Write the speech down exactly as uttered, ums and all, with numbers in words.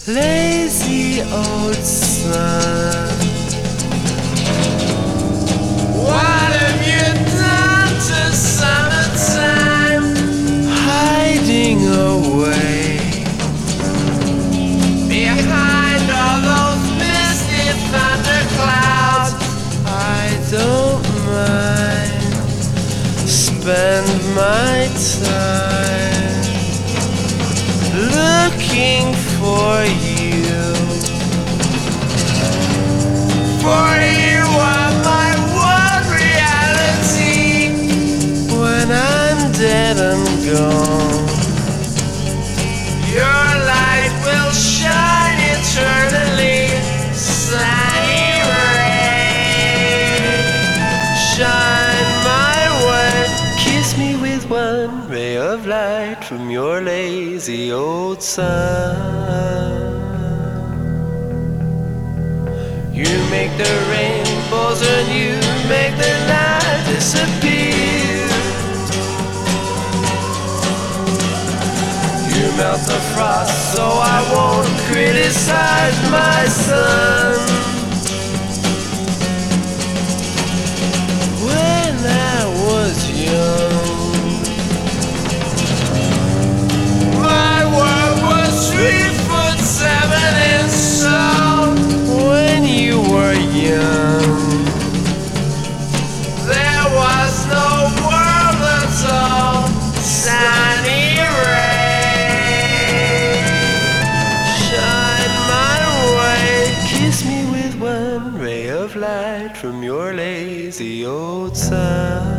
lazy old sun. What have you done to summertime? Hiding away behind all those misty thunderclouds. I don't mind, spend my time looking for you. For you are my one reality. When I'm dead and gone, your light will shine eternally. Sunny rain, shine my way. Kiss me with one ray of light from your lazy old sun. You make the rainbows and you make the night disappear. You melt the frost so I won't criticize my son. When I was young, my world was three foot seven and so. When you were young, there was no world at all. Sunny rain, shine my way. Kiss me with one ray of light from your lazy old sun.